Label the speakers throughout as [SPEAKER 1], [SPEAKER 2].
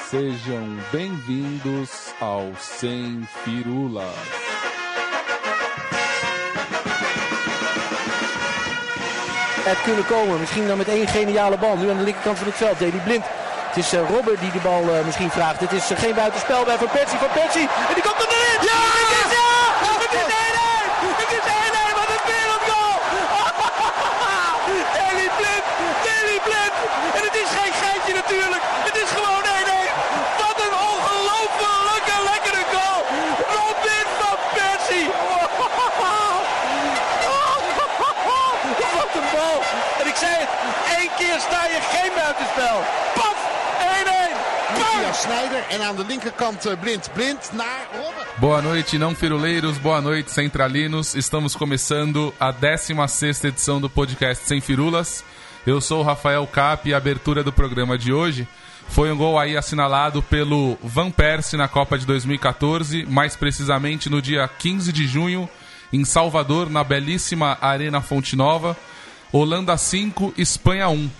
[SPEAKER 1] Sejam bem-vindos ao Sem Firulas.
[SPEAKER 2] Het kunnen komen, misschien dan met één geniale bal. Nu aan de linkerkant van het veld, Daley Blind. Het is Robber die de bal misschien vraagt. Het is geen buitenspel bij Van Persie. Van Persie, en die komt er erin! Ja! Het is 1-1! Het is 1-1, wat een wereldgoal! Daley Blind! Daley Blind! En het is geen geintje natuurlijk. Het is gewoon 1-1. Wat een ongelofelijke lekkere goal! Robin van Persie! Wat een bal! En ik zei het, 1 keer sta je geen buitenspel. Paf! 1-1!
[SPEAKER 3] Matthias Sneijder en aan de linkerkant Blind naar Robben.
[SPEAKER 1] Boa noite, não firuleiros, boa noite, centralinos. Estamos começando a 16ª edição do podcast Sem Firulas. Eu sou o Rafael Cap e a abertura do programa de hoje foi um gol aí assinalado pelo Van Persie na Copa de 2014, mais precisamente no dia 15 de junho, em Salvador, na belíssima Arena Fonte Nova. Holanda 5, Espanha 1.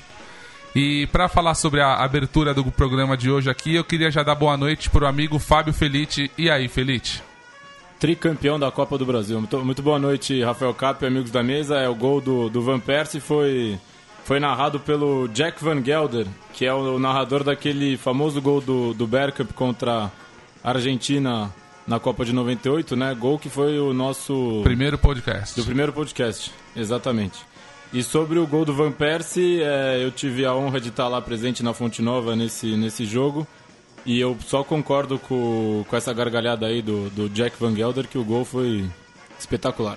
[SPEAKER 1] E para falar sobre a abertura do programa de hoje aqui, eu queria já dar boa noite para o amigo Fábio Felite. E aí, Felite?
[SPEAKER 4] Tricampeão da Copa do Brasil. Muito boa noite, Rafael Cap, amigos da mesa. O gol do Van Persie foi narrado pelo Jack Van Gelder, que é o narrador daquele famoso gol do Bergkamp contra a Argentina na Copa de 98, né? Gol que foi o nosso...
[SPEAKER 1] Primeiro podcast.
[SPEAKER 4] Do primeiro podcast, exatamente. E sobre o gol do Van Persie, eu tive a honra de estar lá presente na Fonte Nova nesse jogo. E eu só concordo com essa gargalhada aí do Jack Van Gelder, que o gol foi espetacular.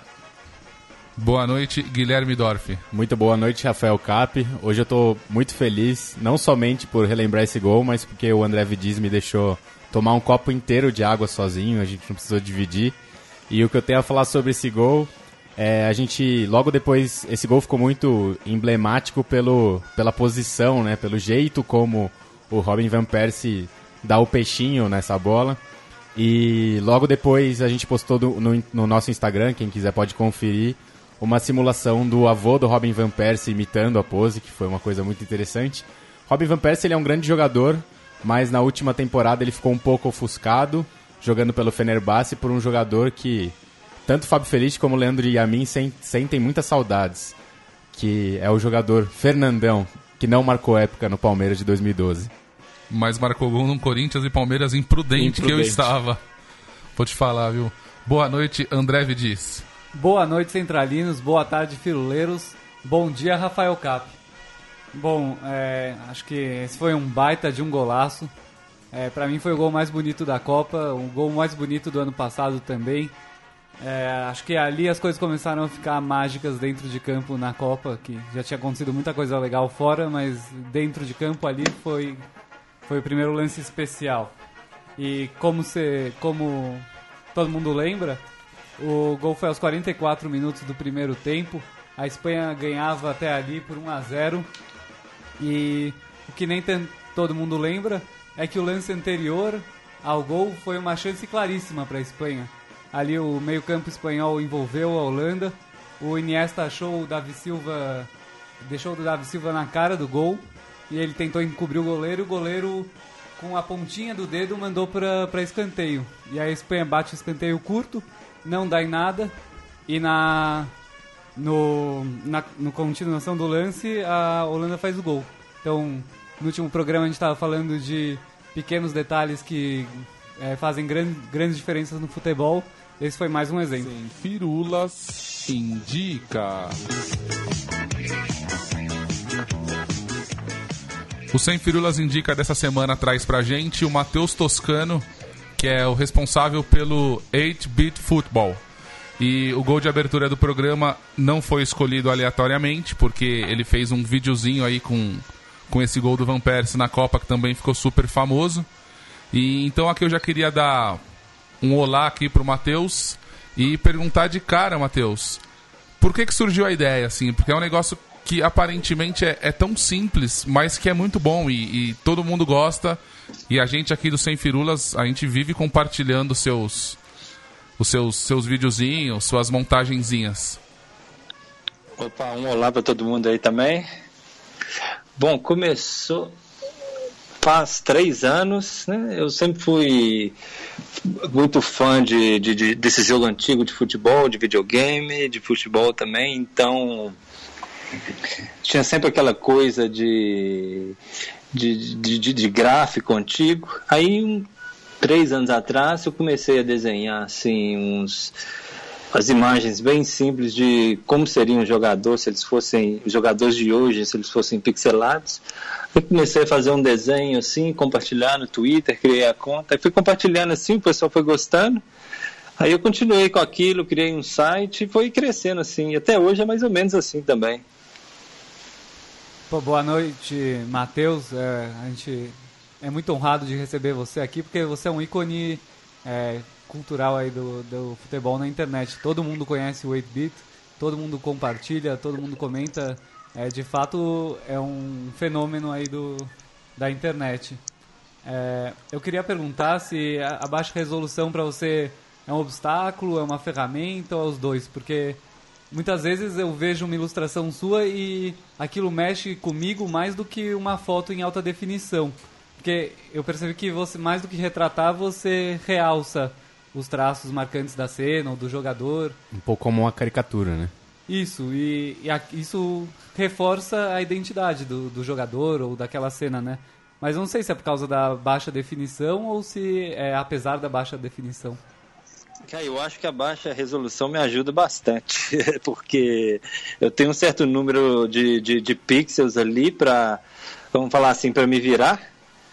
[SPEAKER 1] Boa noite, Guilherme Dorff.
[SPEAKER 5] Muito boa noite, Rafael Cap. Hoje eu estou muito feliz, não somente por relembrar esse gol, mas porque o André Vidiz me deixou tomar um copo inteiro de água sozinho, a gente não precisou dividir. E o que eu tenho a falar sobre esse gol... a gente, logo depois, esse gol ficou muito emblemático pela posição, né? Pelo jeito como o Robin Van Persie dá o peixinho nessa bola. E logo depois a gente postou no nosso Instagram, quem quiser pode conferir, uma simulação do avô do Robin Van Persie imitando a pose, que foi uma coisa muito interessante. Robin Van Persie ele é um grande jogador, mas na última temporada ele ficou um pouco ofuscado, jogando pelo Fenerbahçe, por um jogador que... Tanto o Fábio Felite como o Leandro e a mim sentem muitas saudades, que é o jogador Fernandão, que não marcou época no Palmeiras de 2012.
[SPEAKER 1] Mas marcou gol no Corinthians e Palmeiras imprudente que eu estava. Vou te falar, viu? Boa noite, André Vidiz.
[SPEAKER 6] Boa noite, centralinos. Boa tarde, firuleiros. Bom dia, Rafael Cap. Bom, acho que esse foi um baita de um golaço. Pra mim foi o gol mais bonito da Copa, o gol mais bonito do ano passado também. Acho que ali as coisas começaram a ficar mágicas dentro de campo na Copa, que já tinha acontecido muita coisa legal fora, mas dentro de campo ali foi o primeiro lance especial. E como todo mundo lembra, o gol foi aos 44 minutos do primeiro tempo, a Espanha ganhava até ali por 1-0, e o que nem todo mundo lembra é que o lance anterior ao gol foi uma chance claríssima para a Espanha. Ali o meio-campo espanhol envolveu a Holanda. O Iniesta deixou o Davi Silva na cara do gol. E ele tentou encobrir o goleiro. E o goleiro, com a pontinha do dedo, mandou para escanteio. E a Espanha bate o escanteio curto, não dá em nada. E na continuação do lance, a Holanda faz o gol. Então, no último programa a gente estava falando de pequenos detalhes que fazem grandes diferenças no futebol. Esse foi mais um exemplo.
[SPEAKER 1] Sem Firulas indica. O Sem Firulas indica dessa semana traz pra gente o Matheus Toscano, que é o responsável pelo 8-Bit Football. E o gol de abertura do programa não foi escolhido aleatoriamente, porque ele fez um videozinho aí com esse gol do Van Persie na Copa, que também ficou super famoso. E então aqui eu já queria dar um olá aqui pro Matheus e perguntar de cara, Matheus, por que surgiu a ideia, assim? Porque é um negócio que aparentemente é tão simples, mas que é muito bom e todo mundo gosta. E a gente aqui do Sem Firulas, a gente vive compartilhando os seus videozinhos, suas montagenzinhas.
[SPEAKER 7] Opa, um olá para todo mundo aí também. Bom, começou faz 3 anos, né? Eu sempre fui muito fã desse jogo antigo de futebol, de videogame, de futebol também, então tinha sempre aquela coisa de gráfico antigo. Aí 3 anos atrás eu comecei a desenhar assim as imagens bem simples de como seriam os jogadores, se eles fossem os jogadores de hoje, se eles fossem pixelados. Eu comecei a fazer um desenho assim, compartilhar no Twitter, criei a conta, aí fui compartilhando assim, o pessoal foi gostando. Aí eu continuei com aquilo, criei um site e foi crescendo assim, e até hoje é mais ou menos assim também.
[SPEAKER 6] Pô, boa noite, Matheus. A gente é muito honrado de receber você aqui, porque você é um ícone cultural aí do futebol na internet. Todo mundo conhece o 8-Bit, todo mundo compartilha, todo mundo comenta. De fato, é um fenômeno aí da internet. Eu queria perguntar se a baixa resolução para você é um obstáculo, é uma ferramenta ou é os dois, porque muitas vezes eu vejo uma ilustração sua e aquilo mexe comigo mais do que uma foto em alta definição. Porque eu percebi que você, mais do que retratar, você realça os traços marcantes da cena ou do jogador.
[SPEAKER 5] Um pouco como uma caricatura, né?
[SPEAKER 6] Isso, e isso reforça a identidade do jogador ou daquela cena, né? Mas não sei se é por causa da baixa definição ou se é apesar da baixa definição.
[SPEAKER 7] Eu acho que a baixa resolução me ajuda bastante, porque eu tenho um certo número de pixels ali para, vamos falar assim, para me virar.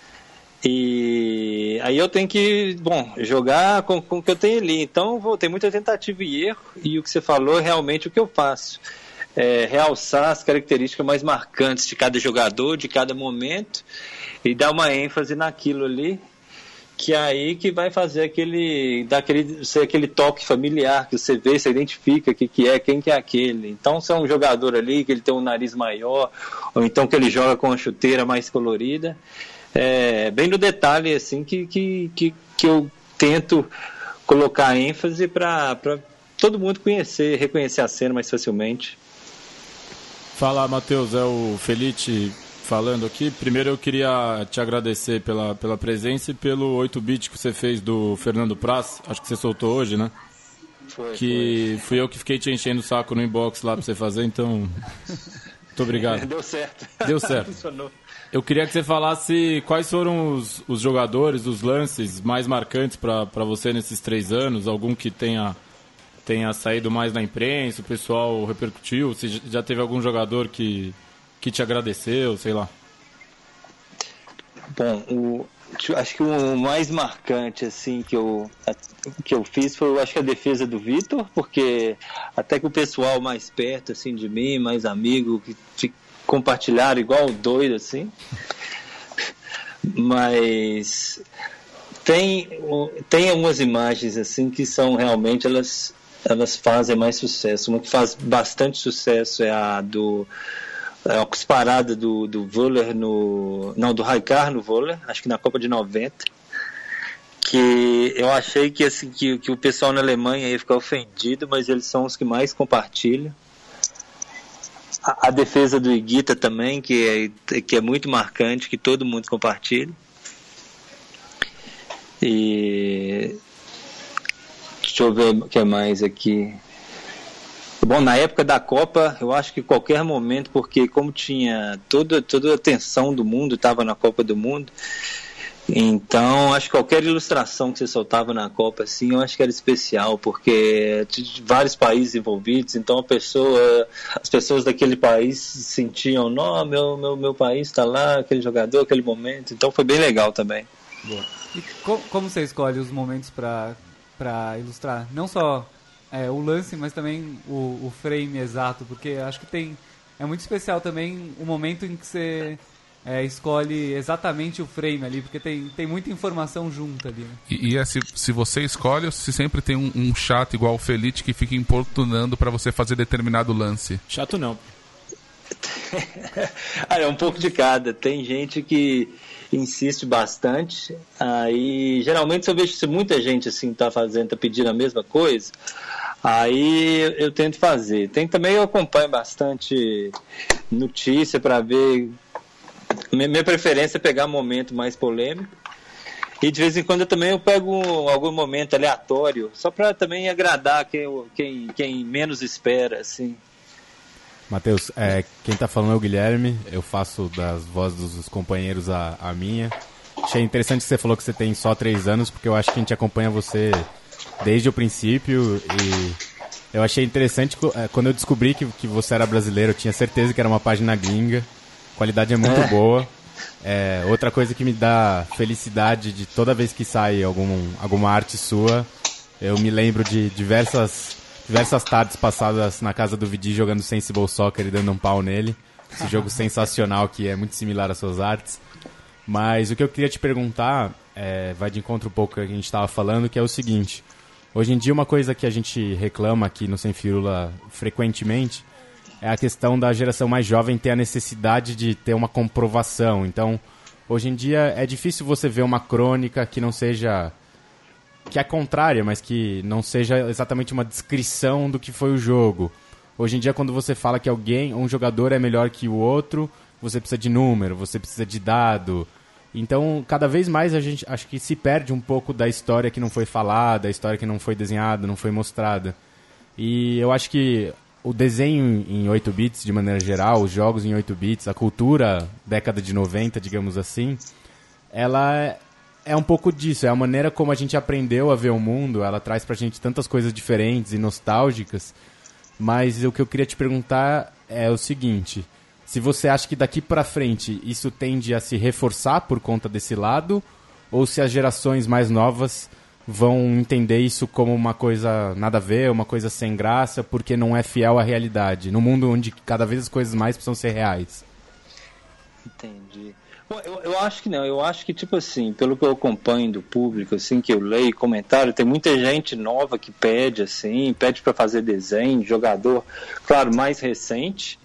[SPEAKER 7] E aí eu tenho que, jogar com o que eu tenho ali. Então tem muita tentativa e erro, e o que você falou é realmente o que eu faço. Realçar as características mais marcantes de cada jogador, de cada momento, e dar uma ênfase naquilo ali, que é aí que vai fazer aquele toque familiar, que você vê, você identifica quem que é aquele. Então, se é um jogador ali, que ele tem um nariz maior, ou então que ele joga com uma chuteira mais colorida, bem no detalhe, assim, que eu tento colocar ênfase para todo mundo reconhecer a cena mais facilmente.
[SPEAKER 4] Fala, Matheus, é o Felite falando aqui. Primeiro eu queria te agradecer pela presença e pelo 8-Bit que você fez do Fernando Praz, acho que você soltou hoje, né? Foi. Fui eu que fiquei te enchendo o saco no inbox lá pra você fazer, então muito obrigado.
[SPEAKER 7] Deu certo.
[SPEAKER 4] Funcionou. Eu queria que você falasse quais foram os jogadores, os lances mais marcantes para você nesses 3 anos, algum que tenha saído mais na imprensa, o pessoal repercutiu, se já teve algum jogador que te agradeceu, sei lá.
[SPEAKER 7] Bom, acho que o mais marcante assim que eu fiz foi, acho que a defesa do Vitor, porque até que o pessoal mais perto assim de mim, mais amigo, que compartilharam igual doido assim. Mas tem algumas imagens assim que são realmente elas fazem mais sucesso. Uma que faz bastante sucesso é a disparada do Völler do Rijkaard no Völler, acho que na Copa de 90, que eu achei que, assim, que o pessoal na Alemanha ia ficar ofendido, mas eles são os que mais compartilham. A defesa do Higuita também, que é muito marcante, que todo mundo compartilha. E deixa eu ver o que mais aqui. Bom, na época da Copa, eu acho que qualquer momento, porque como tinha toda a atenção do mundo, estava na Copa do Mundo, então acho que qualquer ilustração que você soltava na Copa, assim, eu acho que era especial, porque tinha vários países envolvidos, então as pessoas daquele país sentiam, não, meu país está lá, aquele jogador, aquele momento, então foi bem legal também.
[SPEAKER 6] Boa. E como você escolhe os momentos para ilustrar? Não só o lance, mas também o frame exato, porque acho que é muito especial também o momento em que você escolhe exatamente o frame ali, porque tem muita informação junta ali, né?
[SPEAKER 1] E se você escolhe, ou se sempre tem um chato igual o Felite que fica importunando para você fazer determinado lance?
[SPEAKER 4] Chato não.
[SPEAKER 7] É um pouco de cada. Tem gente que insiste bastante. Aí geralmente se eu vejo muita gente assim tá pedindo a mesma coisa, aí eu tento fazer. Também eu acompanho bastante notícia para ver Minha preferência é pegar momento mais polêmico. E de vez em quando eu pego algum momento aleatório, só para também agradar quem menos espera, assim.
[SPEAKER 5] Matheus, quem tá falando é o Guilherme, eu faço das vozes dos companheiros a minha. Achei interessante que você falou que você tem só 3 anos, porque eu acho que a gente acompanha você desde o princípio e eu achei interessante quando eu descobri que você era brasileiro, eu tinha certeza que era uma página gringa, a qualidade é muito boa. Outra coisa que me dá felicidade de toda vez que sai alguma arte sua, eu me lembro de diversas tardes passadas na casa do Vidi jogando Sensible Soccer e dando um pau nele. Esse jogo sensacional que é muito similar às suas artes. Mas o que eu queria te perguntar, vai de encontro um pouco com o que a gente estava falando, que é o seguinte. Hoje em dia uma coisa que a gente reclama aqui no Sem Firula frequentemente é a questão da geração mais jovem ter a necessidade de ter uma comprovação. Então, hoje em dia é difícil você ver uma crônica que não seja... que é contrária, mas que não seja exatamente uma descrição do que foi o jogo. Hoje em dia, quando você fala que um jogador é melhor que o outro, você precisa de número, você precisa de dado. Então, cada vez mais a gente acho que se perde um pouco da história que não foi falada, a história que não foi desenhada, não foi mostrada. E eu acho que o desenho em 8 bits, de maneira geral, os jogos em 8 bits, a cultura década de 90, digamos assim, ela é um pouco disso, é a maneira como a gente aprendeu a ver o mundo, ela traz pra gente tantas coisas diferentes e nostálgicas, mas o que eu queria te perguntar é o seguinte, se você acha que daqui pra frente isso tende a se reforçar por conta desse lado, ou se as gerações mais novas vão entender isso como uma coisa nada a ver, uma coisa sem graça, porque não é fiel à realidade, no mundo onde cada vez as coisas mais precisam ser reais.
[SPEAKER 7] Entendi. Bom, eu acho que não, eu acho que, tipo assim, pelo que eu acompanho do público, assim, que eu leio comentário, tem muita gente nova que pede, assim, pede para fazer desenho, jogador, claro, mais recente.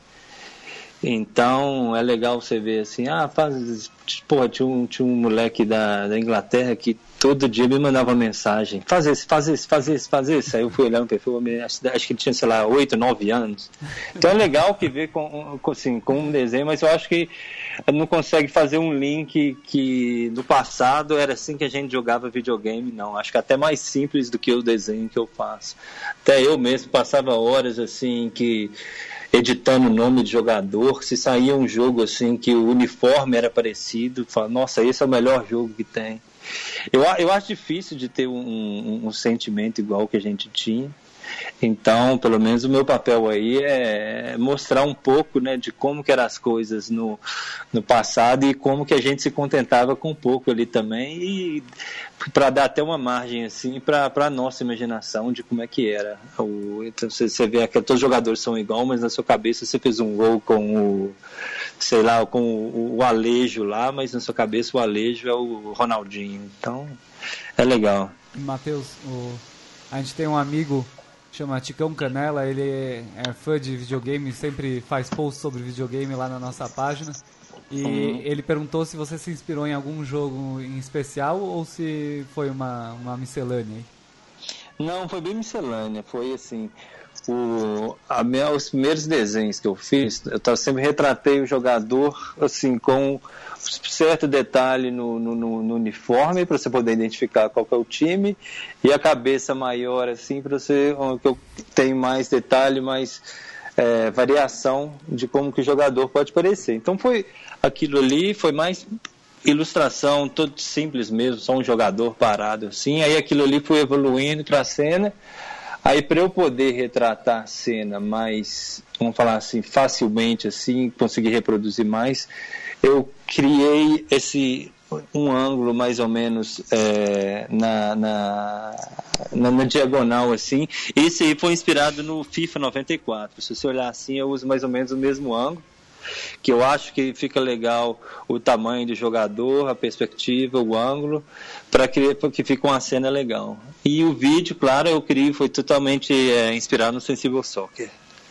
[SPEAKER 7] Então é legal você ver assim, porra, tinha um moleque da Inglaterra que todo dia me mandava mensagem, faz esse. Aí eu fui olhar no perfil, acho que ele tinha, sei lá, 8, 9 anos. Então é legal que ver com um desenho, mas eu acho que não consegue fazer um link que no passado era assim que a gente jogava videogame, não. Acho que até mais simples do que o desenho que eu faço. Até eu mesmo passava horas assim editando o nome de jogador, se saía um jogo assim que o uniforme era parecido, fala, nossa, esse é o melhor jogo que tem. Eu acho difícil de ter um sentimento igual que a gente tinha. Então, pelo menos o meu papel aí é mostrar um pouco, né, de como que eram as coisas no passado e como que a gente se contentava com um pouco ali também, e para dar até uma margem assim para a nossa imaginação de como é que era. Então você vê que todos os jogadores são igual, mas na sua cabeça você fez um gol com o Alejo lá, mas na sua cabeça o Alejo é o Ronaldinho. Então é legal.
[SPEAKER 6] Matheus, a gente tem um amigo chama Ticão Canela, ele é fã de videogame, sempre faz posts sobre videogame lá na nossa página. E ele perguntou se você se inspirou em algum jogo em especial ou se foi uma miscelânea.
[SPEAKER 7] Não, foi bem miscelânea. Foi assim, os primeiros desenhos que eu fiz, eu sempre retratei o jogador assim com certo detalhe no uniforme para você poder identificar qual que é o time, e a cabeça maior assim para você, que eu tenho mais detalhe, mais variação de como que o jogador pode parecer. Então foi aquilo ali, foi mais ilustração, tudo simples mesmo, só um jogador parado assim. Aí aquilo ali foi evoluindo para a cena. Aí para eu poder retratar a cena mais, vamos falar assim, facilmente assim, conseguir reproduzir mais, eu criei um ângulo mais ou menos na diagonal assim. Esse aí foi inspirado no FIFA 94. Se você olhar assim, eu uso mais ou menos o mesmo ângulo, que eu acho que fica legal o tamanho do jogador, a perspectiva, o ângulo, para que fique uma cena legal. E o vídeo, claro, eu criei, foi totalmente inspirado no Sensible Soccer.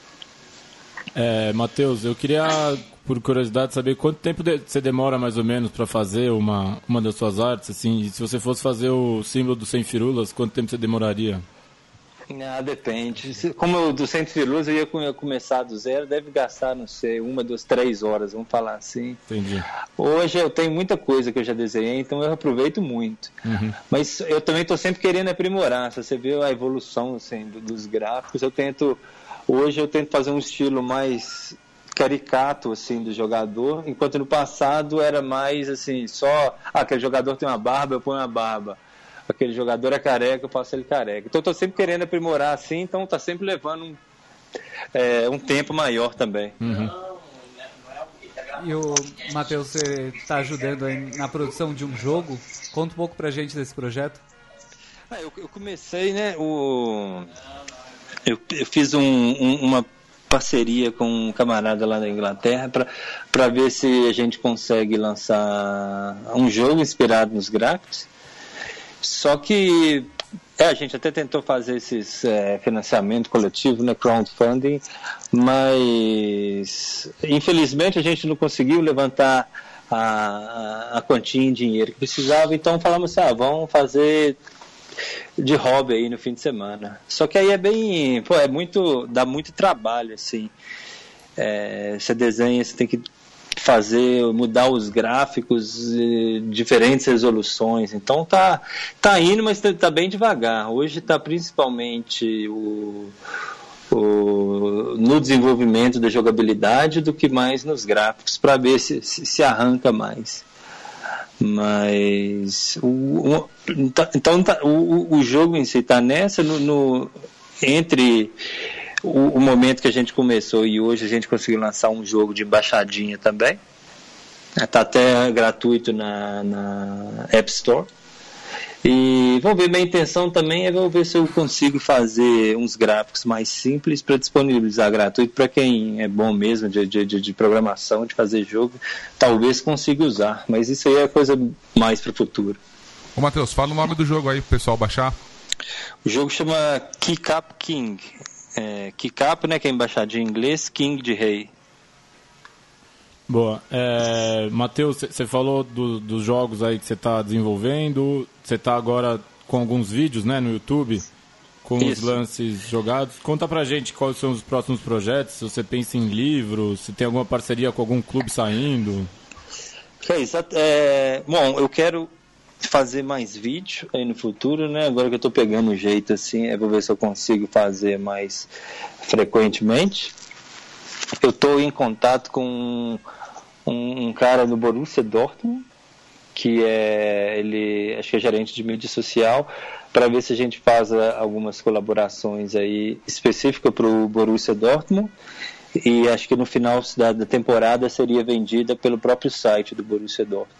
[SPEAKER 4] Matheus, eu queria, por curiosidade, saber quanto tempo você demora mais ou menos para fazer uma das suas artes, assim, e se você fosse fazer o símbolo do Sem Firulas, quanto tempo você demoraria?
[SPEAKER 7] Depende. Como eu do Centro Firulas, eu ia começar do zero, deve gastar, não sei, 1, 2, 3 horas, vamos falar assim.
[SPEAKER 4] Entendi.
[SPEAKER 7] Hoje eu tenho muita coisa que eu já desenhei, então eu aproveito muito. Mas eu também estou sempre querendo aprimorar. Se você vê a evolução assim, dos gráficos, hoje eu tento fazer um estilo mais caricato assim do jogador, enquanto no passado era mais assim, só aquele jogador tem uma barba, eu ponho uma barba. Aquele jogador é careca, eu faço ele careca. Então eu tô sempre querendo aprimorar assim, então tá sempre levando um tempo maior também.
[SPEAKER 6] E o Matheus, você tá ajudando aí na produção de um jogo? Conta um pouco pra gente desse projeto.
[SPEAKER 7] Eu comecei, né? Eu fiz uma parceria com um camarada lá da Inglaterra para ver se a gente consegue lançar um jogo inspirado nos gráficos. Só que a gente até tentou fazer esses financiamento coletivo, né, crowdfunding, mas infelizmente a gente não conseguiu levantar a quantia em dinheiro que precisava, então falamos assim, vamos fazer de hobby aí no fim de semana. Só que aí dá muito trabalho, assim. Você desenha, você tem que mudar os gráficos, diferentes resoluções. Então tá indo, mas tá bem devagar. Hoje tá principalmente no desenvolvimento da jogabilidade do que mais nos gráficos, para ver se arranca mais. Mas o jogo em si está nessa entre o momento que a gente começou e hoje a gente conseguiu lançar um jogo de embaixadinha também. Está até gratuito na App Store. E vamos ver, minha intenção também é ver se eu consigo fazer uns gráficos mais simples para disponibilizar gratuito para quem é bom mesmo de programação, de fazer jogo, talvez consiga usar, mas isso aí é coisa mais para o futuro.
[SPEAKER 1] Ô Matheus, fala o nome do jogo aí pro pessoal baixar.
[SPEAKER 7] O jogo chama Kick Up King. Kick Up, né, que é embaixadinha em inglês, King de rei.
[SPEAKER 4] Boa. Matheus, você falou dos jogos aí que você está desenvolvendo. Você está agora com alguns vídeos, né, no YouTube, com os lances jogados. Conta pra gente quais são os próximos projetos, se você pensa em livros, se tem alguma parceria com algum clube saindo.
[SPEAKER 7] Bom, eu quero fazer mais vídeo aí no futuro, né? Agora que eu estou pegando o jeito assim, vou ver se eu consigo fazer mais frequentemente. Eu estou em contato com um cara do Borussia Dortmund, que ele acho que é gerente de mídia social, para ver se a gente faz algumas colaborações aí específicas para o Borussia Dortmund, e acho que no final da temporada seria vendida pelo próprio site do Borussia Dortmund.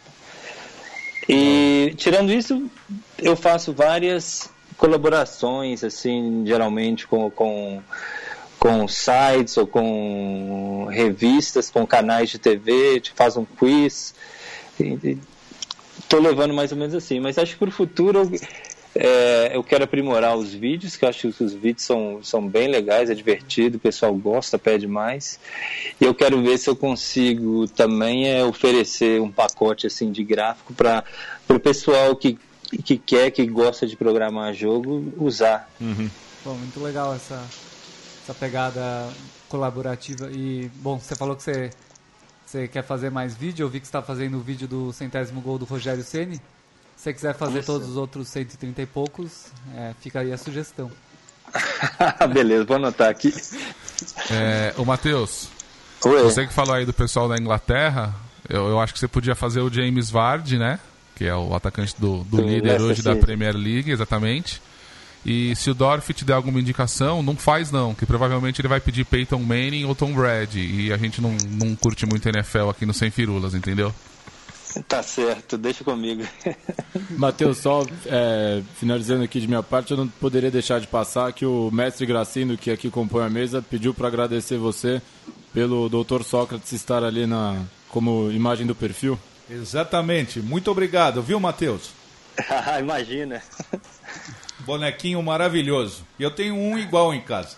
[SPEAKER 7] E tirando isso, eu faço várias colaborações, assim, geralmente com sites ou com revistas, com canais de TV, a gente faz um quiz. Estou levando mais ou menos assim, mas acho que para o futuro eu quero aprimorar os vídeos, que eu acho que os vídeos são bem legais, é divertido, o pessoal gosta, pede mais. E eu quero ver se eu consigo também oferecer um pacote assim, de gráfico para o pessoal que gosta de programar jogo usar.
[SPEAKER 6] Bom, muito legal essa pegada colaborativa. E, bom, você falou que você quer fazer mais vídeo. Eu vi que você está fazendo o vídeo do 100º gol do Rogério Ceni. Se você quiser fazer todos os outros 130 e poucos, fica aí a sugestão.
[SPEAKER 7] Beleza, vou anotar aqui.
[SPEAKER 1] Ô Matheus, você que falou aí do pessoal da Inglaterra, eu acho que você podia fazer o James Vardy, né? Que é o atacante do líder hoje da Premier League, exatamente. E se o Dorf te der alguma indicação, não faz não, que provavelmente ele vai pedir Peyton Manning ou Tom Brady, e a gente não curte muito NFL aqui no Sem Firulas, entendeu?
[SPEAKER 7] Tá certo, deixa comigo.
[SPEAKER 4] Matheus, só finalizando aqui de minha parte, eu não poderia deixar de passar que o mestre Gracino, que aqui compõe a mesa, pediu para agradecer você pelo Dr. Sócrates estar ali como imagem do perfil.
[SPEAKER 8] Exatamente, muito obrigado, viu, Matheus?
[SPEAKER 7] Imagina.
[SPEAKER 8] Bonequinho maravilhoso. E eu tenho um igual em casa.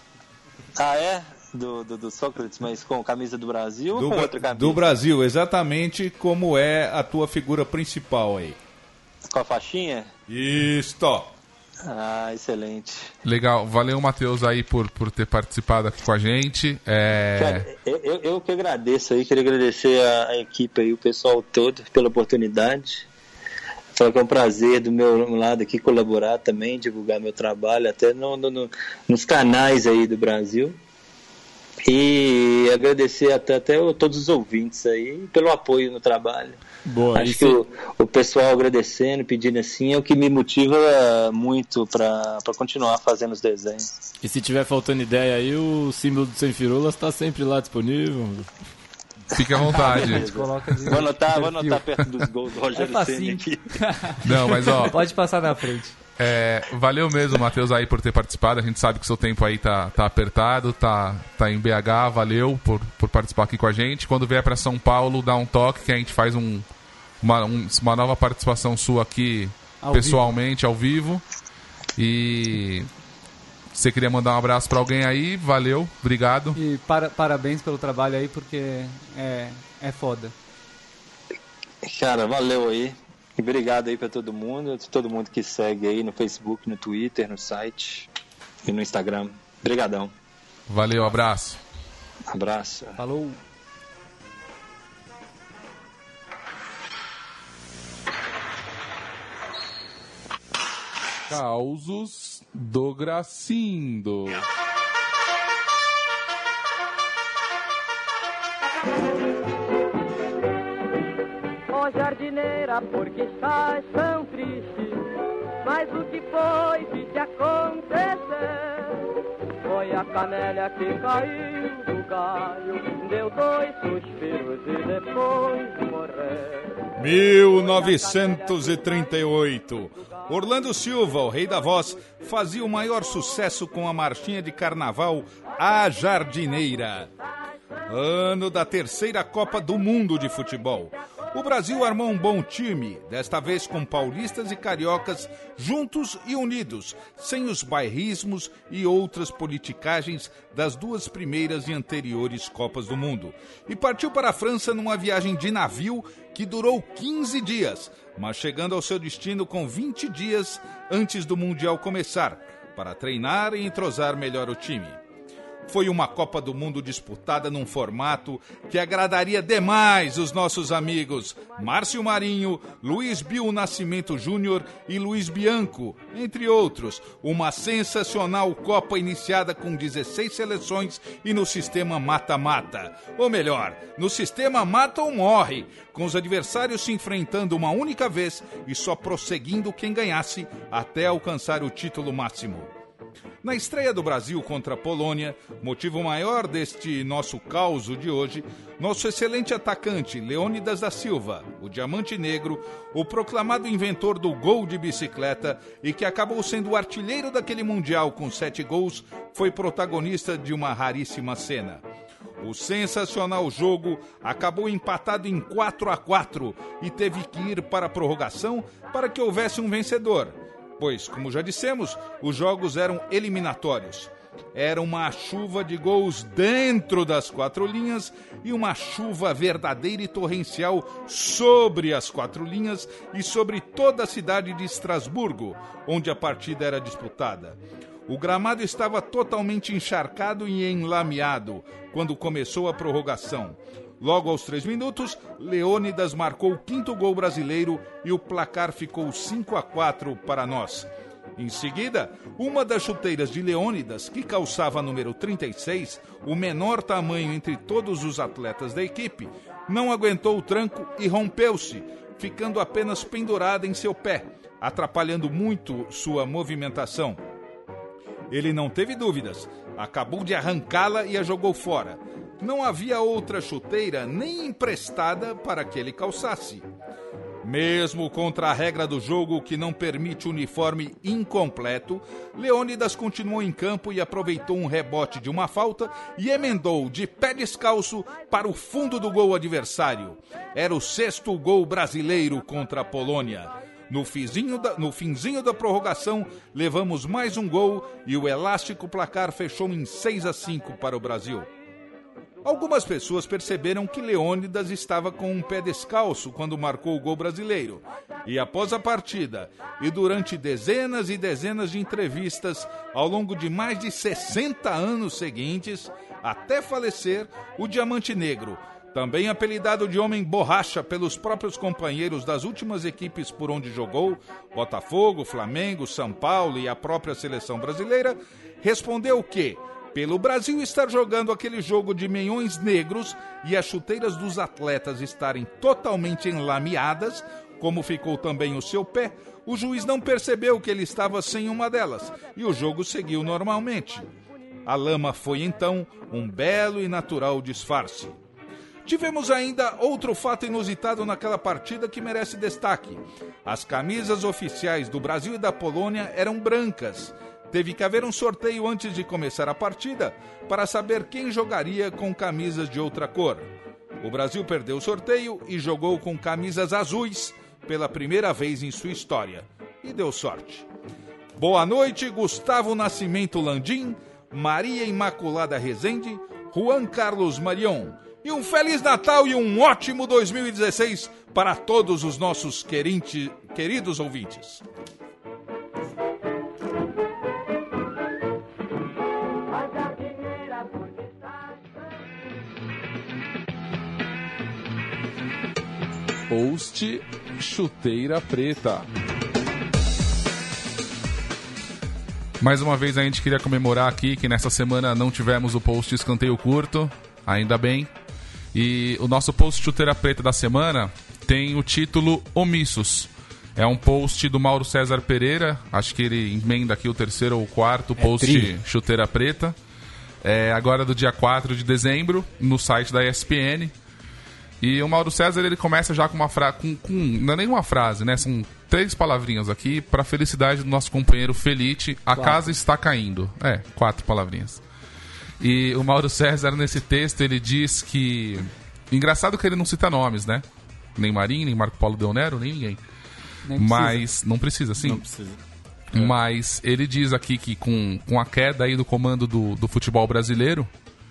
[SPEAKER 7] Do Sócrates, mas com camisa do Brasil ou com outra camisa?
[SPEAKER 8] Do Brasil, exatamente como é a tua figura principal aí.
[SPEAKER 7] Com a faixinha?
[SPEAKER 8] Isto.
[SPEAKER 7] Ah, excelente.
[SPEAKER 1] Legal, valeu, Matheus, aí por ter participado aqui com a gente.
[SPEAKER 7] Cara, eu que agradeço aí, queria agradecer a equipe aí, o pessoal todo, pela oportunidade. Falar que é um prazer do meu lado aqui colaborar também, divulgar meu trabalho, até nos canais aí do Brasil. E agradecer até todos os ouvintes aí pelo apoio no trabalho.
[SPEAKER 4] Boa,
[SPEAKER 7] acho que o pessoal agradecendo, pedindo assim, é o que me motiva muito para continuar fazendo os desenhos.
[SPEAKER 4] E se tiver faltando ideia aí, o símbolo do Sem Firulas está sempre lá disponível.
[SPEAKER 1] Fique à vontade.
[SPEAKER 7] Vou anotar perto dos gols do Rogério Ceni aqui.
[SPEAKER 1] Não, mas ó...
[SPEAKER 6] Pode passar na frente.
[SPEAKER 1] Valeu mesmo, Matheus, aí por ter participado. A gente sabe que o seu tempo aí tá apertado, tá em BH. Valeu por participar aqui com a gente. Quando vier para São Paulo, dá um toque que a gente faz uma nova participação sua aqui pessoalmente, ao vivo. E você queria mandar um abraço para alguém aí? Valeu, obrigado.
[SPEAKER 6] E parabéns pelo trabalho aí, porque é foda.
[SPEAKER 7] Cara, valeu aí. E obrigado aí pra todo mundo que segue aí no Facebook, no Twitter, no site e no Instagram. Obrigadão.
[SPEAKER 1] Valeu, abraço.
[SPEAKER 7] Abraço.
[SPEAKER 6] Falou.
[SPEAKER 1] Causos do Gracindo.
[SPEAKER 9] Ó jardineira, porque estás tão triste? Mas o que foi que te aconteceu? Foi a camélia que caiu do galho, deu 2 suspiros e depois morreu.
[SPEAKER 8] 1938. Orlando Silva, o rei da voz, fazia o maior sucesso com a marchinha de carnaval A Jardineira. Ano da 3ª Copa do Mundo de Futebol. O Brasil armou um bom time, desta vez com paulistas e cariocas juntos e unidos, sem os bairrismos e outras politicagens das 2 primeiras e anteriores Copas do Mundo. E partiu para a França numa viagem de navio que durou 15 dias, mas chegando ao seu destino com 20 dias antes do Mundial começar, para treinar e entrosar melhor o time. Foi uma Copa do Mundo disputada num formato que agradaria demais os nossos amigos Márcio Marinho, Luiz Bill Nascimento Júnior e Luiz Bianco, entre outros. Uma sensacional Copa iniciada com 16 seleções e no sistema mata-mata. Ou melhor, no sistema mata ou morre, com os adversários se enfrentando uma única vez e só prosseguindo quem ganhasse até alcançar o título máximo. Na estreia do Brasil contra a Polônia, motivo maior deste nosso caos de hoje, nosso excelente atacante Leônidas da Silva, o Diamante Negro, o proclamado inventor do gol de bicicleta e que acabou sendo o artilheiro daquele Mundial com 7 gols, foi protagonista de uma raríssima cena. O sensacional jogo acabou empatado em 4-4 e teve que ir para a prorrogação para que houvesse um vencedor. Pois, como já dissemos, os jogos eram eliminatórios. Era uma chuva de gols dentro das 4 linhas e uma chuva verdadeira e torrencial sobre as 4 linhas e sobre toda a cidade de Estrasburgo, onde a partida era disputada. O gramado estava totalmente encharcado e enlameado quando começou a prorrogação. Logo aos 3 minutos, Leônidas marcou o 5º gol brasileiro e o placar ficou 5-4 para nós. Em seguida, uma das chuteiras de Leônidas, que calçava número 36, o menor tamanho entre todos os atletas da equipe, não aguentou o tranco e rompeu-se, ficando apenas pendurada em seu pé, atrapalhando muito sua movimentação. Ele não teve dúvidas, acabou de arrancá-la e a jogou fora. Não havia outra chuteira nem emprestada para que ele calçasse. Mesmo contra a regra do jogo que não permite uniforme incompleto, Leônidas continuou em campo e aproveitou um rebote de uma falta e emendou de pé descalço para o fundo do gol adversário. Era o 6º gol brasileiro contra a Polônia. No finzinho da prorrogação, levamos mais um gol e o elástico placar fechou em 6-5 para o Brasil. Algumas pessoas perceberam que Leônidas estava com um pé descalço quando marcou o gol brasileiro. E após a partida, e durante dezenas e dezenas de entrevistas ao longo de mais de 60 anos seguintes, até falecer, o Diamante Negro, também apelidado de Homem Borracha pelos próprios companheiros das últimas equipes por onde jogou, Botafogo, Flamengo, São Paulo e a própria seleção brasileira, respondeu que, pelo Brasil estar jogando aquele jogo de meiões negros e as chuteiras dos atletas estarem totalmente enlameadas, como ficou também o seu pé, o juiz não percebeu que ele estava sem uma delas e o jogo seguiu normalmente. A lama foi então um belo e natural disfarce. Tivemos ainda outro fato inusitado naquela partida que merece destaque. As camisas oficiais do Brasil e da Polônia eram brancas. Teve que haver um sorteio antes de começar a partida para saber quem jogaria com camisas de outra cor. O Brasil perdeu o sorteio e jogou com camisas azuis pela primeira vez em sua história. E deu sorte. Boa noite, Gustavo Nascimento Landim, Maria Imaculada Rezende, Juan Carlos Marion. E um Feliz Natal e um ótimo 2016 para todos os nossos queridos ouvintes.
[SPEAKER 1] Post Chuteira Preta. Mais uma vez a gente queria comemorar aqui que nessa semana não tivemos o post Escanteio Curto, ainda bem. E o nosso post Chuteira Preta da semana tem o título Omissos. É um post do Mauro César Pereira, acho que ele emenda aqui o terceiro ou quarto post Chuteira Preta. Agora do dia 4 de dezembro, no site da ESPN. E o Mauro César, ele começa já com uma frase, não é nem uma frase, né? São 3 palavrinhas aqui para a felicidade do nosso companheiro Felite. A casa está caindo. 4 palavrinhas. E o Mauro César, nesse texto, ele diz que... Engraçado que ele não cita nomes, né? Nem Marinho, nem Marco Polo Del Nero, nem ninguém. Mas não precisa, sim.
[SPEAKER 4] Não precisa.
[SPEAKER 1] Mas ele diz aqui que com a queda aí do comando do futebol brasileiro,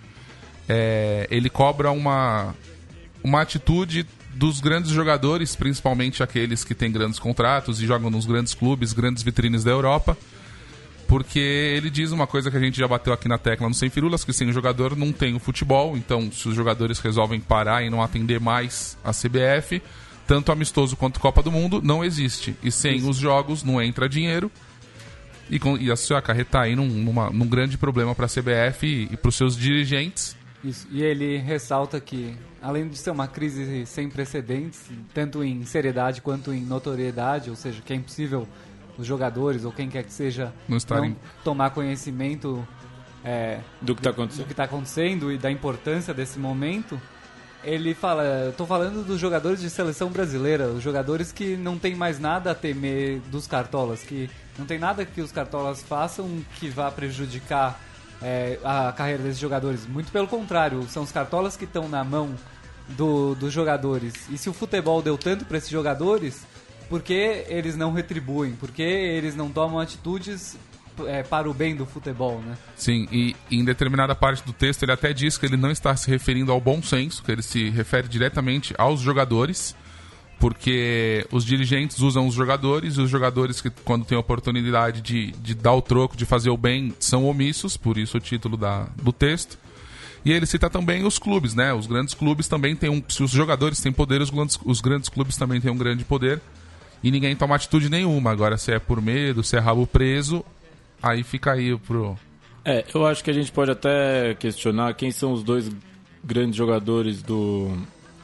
[SPEAKER 1] ele cobra uma atitude dos grandes jogadores, principalmente aqueles que têm grandes contratos e jogam nos grandes clubes, grandes vitrines da Europa, porque ele diz uma coisa que a gente já bateu aqui na tecla no Sem Firulas, que sem o jogador não tem o futebol. Então, se os jogadores resolvem parar e não atender mais a CBF, tanto amistoso quanto Copa do Mundo não existe. E sem os jogos não entra dinheiro, e isso vai acarretar aí num grande problema para a CBF e para os seus dirigentes.
[SPEAKER 6] Isso. E ele ressalta que, além de ser uma crise sem precedentes, tanto em seriedade quanto em notoriedade, ou seja, que é impossível os jogadores ou quem quer que seja não tomar conhecimento
[SPEAKER 4] do que está
[SPEAKER 6] acontecendo e da importância desse momento, ele fala, estou falando dos jogadores de seleção brasileira, os jogadores que não tem mais nada a temer dos cartolas, que não tem nada que os cartolas façam que vá prejudicar a carreira desses jogadores. Muito pelo contrário, são os cartolas que estão na mão dos jogadores. E se o futebol deu tanto para esses jogadores, por que eles não retribuem? Por que eles não tomam atitudes para o bem do futebol, né?
[SPEAKER 1] Sim, e em determinada parte do texto ele até diz que ele não está se referindo ao bom senso, que ele se refere diretamente aos jogadores, porque os dirigentes usam os jogadores, e os jogadores que, quando têm a oportunidade de dar o troco, de fazer o bem, são omissos, por isso o título do texto. E ele cita também os clubes, né? Os grandes clubes também têm se os jogadores têm poder, os grandes clubes também têm um grande poder, e ninguém toma atitude nenhuma. Agora, se é por medo, se é rabo preso, aí fica aí pro...
[SPEAKER 4] eu acho que a gente pode até questionar quem são os 2 grandes jogadores do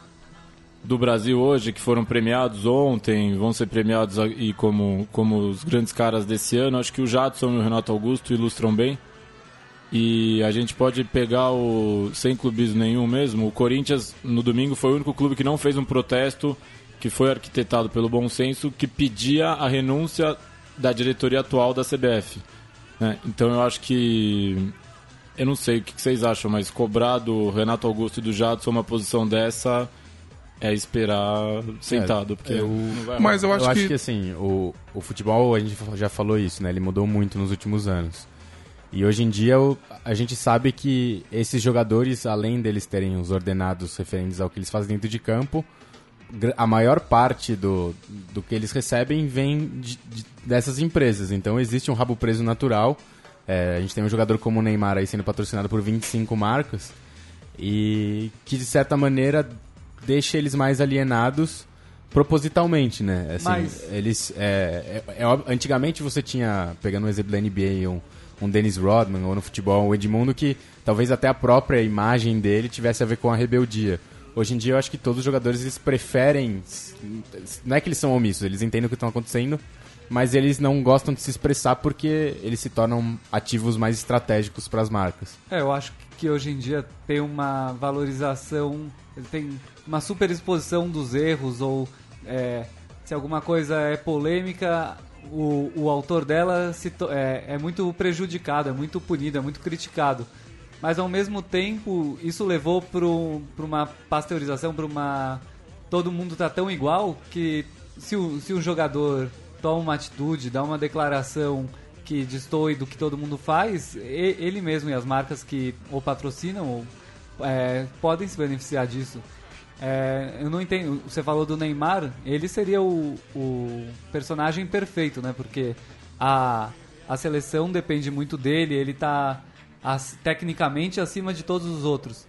[SPEAKER 4] Brasil hoje, que foram premiados ontem, vão ser premiados aí como os grandes caras desse ano. Acho que o Jadson e o Renato Augusto ilustram bem. E a gente pode pegar sem clubismo nenhum mesmo. O Corinthians, no domingo, foi o único clube que não fez um protesto que foi arquitetado pelo bom senso, que pedia a renúncia da diretoria atual da CBF. Então eu acho que... Eu não sei o que vocês acham, mas cobrar do Renato Augusto e do Jadson uma posição dessa é esperar sentado. Porque
[SPEAKER 5] mas eu acho que assim, o futebol, a gente já falou isso, né? Ele mudou muito nos últimos anos. E hoje em dia a gente sabe que esses jogadores, além deles terem os ordenados referentes ao que eles fazem dentro de campo, a maior parte do que eles recebem vem dessas empresas. Então existe um rabo preso natural. A gente tem um jogador como o Neymar aí sendo patrocinado por 25 marcas e que, de certa maneira, deixa eles mais alienados propositalmente, né? Assim,
[SPEAKER 6] Mas...
[SPEAKER 5] eles, antigamente você tinha, pegando um exemplo da NBA, um Dennis Rodman, ou no futebol, um Edmundo, que talvez até a própria imagem dele tivesse a ver com a rebeldia. Hoje em dia eu acho que todos os jogadores eles preferem, não é que eles são omissos, eles entendem o que está acontecendo, mas eles não gostam de se expressar porque eles se tornam ativos mais estratégicos para as marcas.
[SPEAKER 6] Eu acho que hoje em dia tem uma valorização, tem uma superexposição dos erros, ou se alguma coisa é polêmica, o autor dela é muito prejudicado, é muito punido, é muito criticado. Mas ao mesmo tempo, isso levou para uma pasteurização, todo mundo tá tão igual que se um jogador toma uma atitude, dá uma declaração que destoe do que todo mundo faz, ele mesmo e as marcas que o patrocinam podem se beneficiar disso. Eu não entendo, você falou do Neymar, ele seria o personagem perfeito, né? Porque a seleção depende muito dele, ele está tecnicamente acima de todos os outros.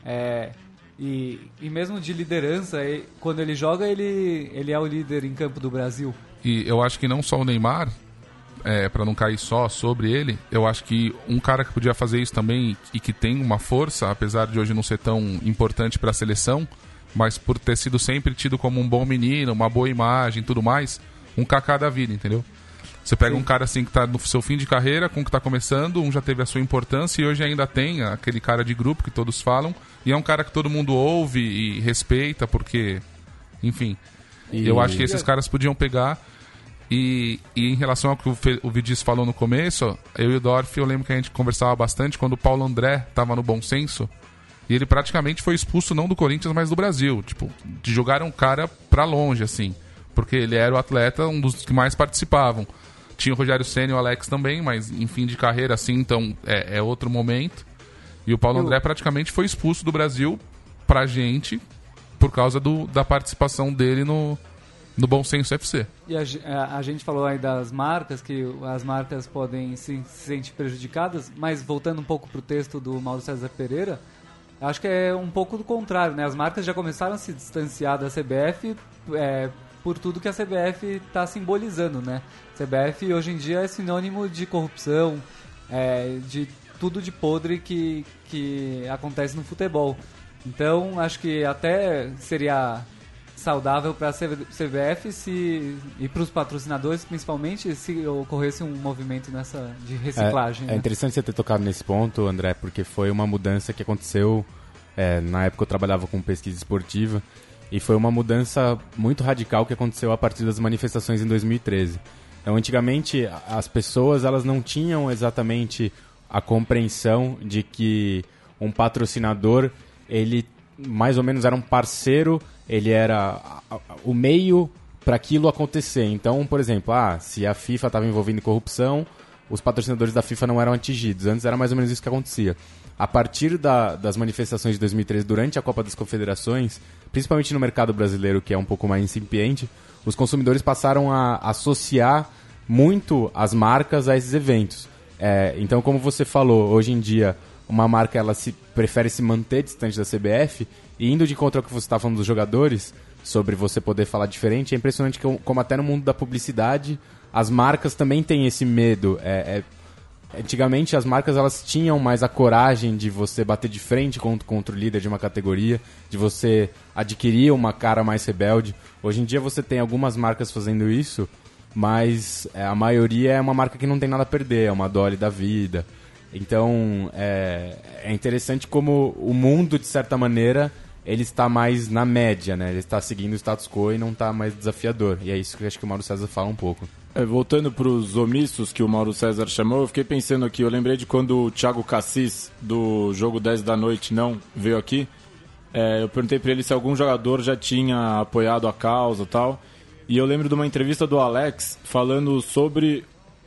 [SPEAKER 6] E mesmo de liderança, quando ele joga, ele é o líder em campo do Brasil.
[SPEAKER 1] E eu acho que não só o Neymar, para não cair só sobre ele, eu acho que um cara que podia fazer isso também e que tem uma força, apesar de hoje não ser tão importante para a seleção, mas por ter sido sempre tido como um bom menino, uma boa imagem e tudo mais, um Kaká da vida, entendeu? Você pega um cara assim que tá no seu fim de carreira, com o que tá começando, já teve a sua importância e hoje ainda tem aquele cara de grupo que todos falam, e é um cara que todo mundo ouve e respeita, porque, enfim, eu acho que esses caras podiam pegar. E em relação ao que o Vidiz falou no começo, eu e o Dorf, eu lembro que a gente conversava bastante quando o Paulo André tava no Bom Senso, e ele praticamente foi expulso não do Corinthians, mas do Brasil, tipo, de jogar um cara pra longe, assim, porque ele era o atleta, um dos que mais participavam. Tinha o Rogério Ceni e o Alex também, mas em fim de carreira, assim, então é outro momento. E o Paulo André praticamente foi expulso do Brasil pra gente por causa da participação dele no Bom Senso FC.
[SPEAKER 6] E a gente falou aí das marcas, que as marcas podem se sentir prejudicadas, mas voltando um pouco pro texto do Mauro César Pereira, acho que é um pouco do contrário, né? As marcas já começaram a se distanciar da CBF por tudo que a CBF está simbolizando, né? CBF hoje em dia é sinônimo de corrupção, de tudo de podre que acontece no futebol. Então, acho que até seria saudável para a CBF e para os patrocinadores, principalmente, se ocorresse um movimento de reciclagem.
[SPEAKER 5] É interessante você ter tocado nesse ponto, André, porque foi uma mudança que aconteceu, na época eu trabalhava com pesquisa esportiva, e foi uma mudança muito radical que aconteceu a partir das manifestações em 2013. Então, antigamente, as pessoas elas não tinham exatamente a compreensão de que um patrocinador, ele mais ou menos era um parceiro, ele era o meio para aquilo acontecer. Então, por exemplo, se a FIFA estava envolvida em corrupção, os patrocinadores da FIFA não eram atingidos. Antes era mais ou menos isso que acontecia. A partir das manifestações de 2013, durante a Copa das Confederações, principalmente no mercado brasileiro, que é um pouco mais incipiente, os consumidores passaram a associar muito as marcas a esses eventos. Então, como você falou, hoje em dia, uma marca ela prefere se manter distante da CBF, e indo de contra o que você está falando dos jogadores, sobre você poder falar diferente, é impressionante como até no mundo da publicidade, as marcas também têm esse medo. Antigamente as marcas elas tinham mais a coragem de você bater de frente contra o líder de uma categoria, de você adquirir uma cara mais rebelde. Hoje em dia você tem algumas marcas fazendo isso, mas a maioria é uma marca que não tem nada a perder, é uma Dolly da vida. Então é interessante como o mundo, de certa maneira, ele está mais na média, né? Ele está seguindo o status quo e não está mais desafiador. E é isso que eu acho que o Mauro César fala um pouco.
[SPEAKER 4] Voltando para os omissos que o Mauro César chamou, eu fiquei pensando aqui, eu lembrei de quando o Thiago Cassis, do Jogo 10 da Noite, não veio aqui. Eu perguntei para ele se algum jogador já tinha apoiado a causa e tal. E eu lembro de uma entrevista do Alex falando sobre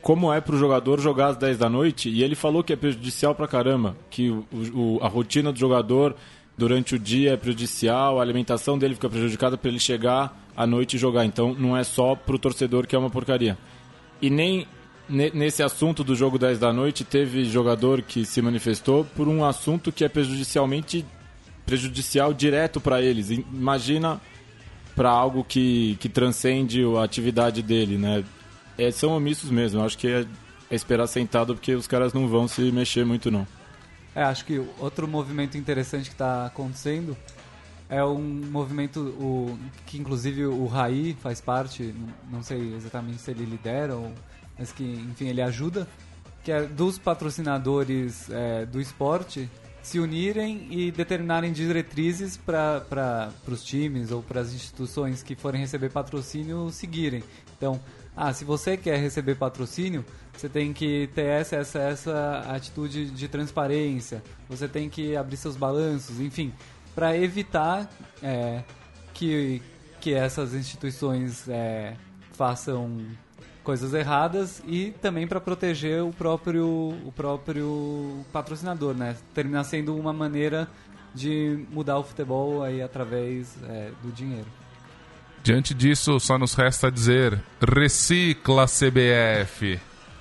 [SPEAKER 4] como é pro jogador jogar às 10 da noite, e ele falou que é prejudicial pra caramba, que a rotina do jogador durante o dia é prejudicial, a alimentação dele fica prejudicada para ele chegar à noite e jogar. Então não é só pro torcedor que é uma porcaria. E nem nesse assunto do jogo 10 da noite teve jogador que se manifestou por um assunto que é prejudicial direto para eles. Imagina para algo que transcende a atividade dele, né? São omissos mesmo. Acho que é esperar sentado, porque os caras não vão se mexer muito, não.
[SPEAKER 6] Acho que outro movimento interessante que está acontecendo é um movimento que inclusive o Raí faz parte, não sei exatamente se ele lidera, mas que, enfim, ele ajuda, que é dos patrocinadores do esporte se unirem e determinarem diretrizes para os times ou para as instituições que forem receber patrocínio seguirem. Então, se você quer receber patrocínio, você tem que ter essa atitude de transparência, você tem que abrir seus balanços, enfim, para evitar que essas instituições façam coisas erradas e também para proteger o próprio patrocinador, né? Terminar sendo uma maneira de mudar o futebol aí através do dinheiro.
[SPEAKER 1] Diante disso, só nos resta dizer: recicla CBF.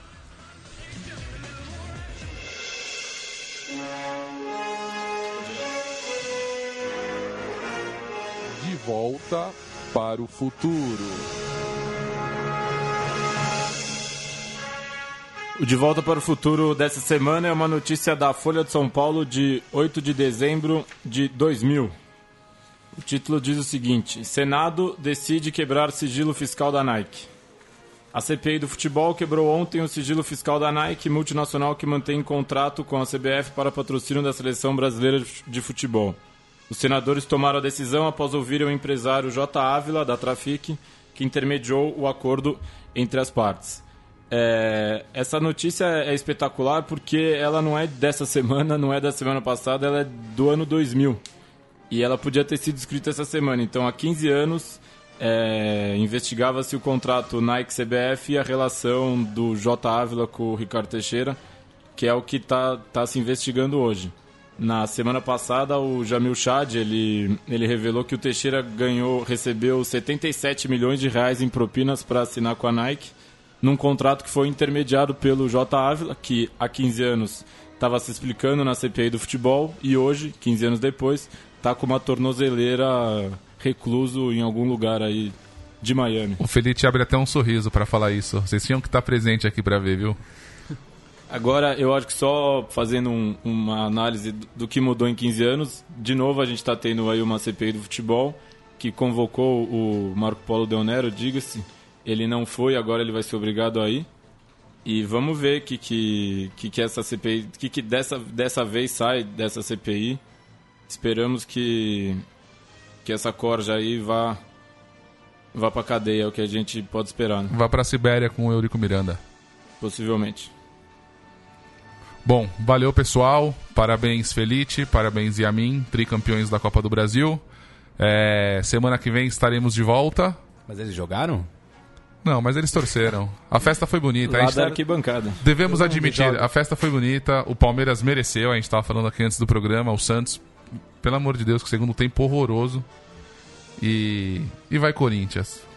[SPEAKER 1] De volta para o futuro.
[SPEAKER 4] O De Volta para o Futuro dessa semana é uma notícia da Folha de São Paulo de 8 de dezembro de 2000. O título diz o seguinte: Senado decide quebrar sigilo fiscal da Nike. A CPI do futebol quebrou ontem o sigilo fiscal da Nike, multinacional que mantém contrato com a CBF para patrocínio da Seleção Brasileira de Futebol. Os senadores tomaram a decisão após ouvirem o empresário J. Ávila, da Trafic, que intermediou o acordo entre as partes. Essa notícia é espetacular porque ela não é dessa semana, não é da semana passada, ela é do ano 2000. E ela podia ter sido escrita essa semana. Então, há 15 anos, investigava-se o contrato Nike-CBF e a relação do J. Ávila com o Ricardo Teixeira, que é o que tá se investigando hoje. Na semana passada, o Jamil Chad, ele revelou que o Teixeira recebeu 77 milhões de reais em propinas para assinar com a Nike, num contrato que foi intermediado pelo J. Ávila, que há 15 anos estava se explicando na CPI do futebol, e hoje, 15 anos depois, está com uma tornozeleira recluso em algum lugar aí de Miami.
[SPEAKER 1] O Felipe abre até um sorriso para falar isso. Vocês tinham que estar presente aqui para ver, viu?
[SPEAKER 4] Agora, eu acho que só fazendo uma análise do que mudou em 15 anos, de novo a gente está tendo aí uma CPI do futebol, que convocou o Marco Polo Del Nero, diga-se. Ele não foi, agora ele vai ser obrigado a ir. E vamos ver que essa CPI, que dessa vez sai dessa CPI. Esperamos que essa corja aí vá pra cadeia, é o que a gente pode esperar, né?
[SPEAKER 1] Vá pra Sibéria com o Eurico Miranda.
[SPEAKER 4] Possivelmente.
[SPEAKER 1] Bom, valeu pessoal. Parabéns Felite, parabéns Yamin, tricampeões da Copa do Brasil. Semana que vem estaremos de volta.
[SPEAKER 5] Mas eles jogaram?
[SPEAKER 1] Não, mas eles torceram. A festa foi bonita.
[SPEAKER 4] Lá da arquibancada.
[SPEAKER 1] Devemos admitir, a festa foi bonita. O Palmeiras mereceu, a gente estava falando aqui antes do programa. O Santos, pelo amor de Deus, que segundo tempo horroroso. E vai Corinthians.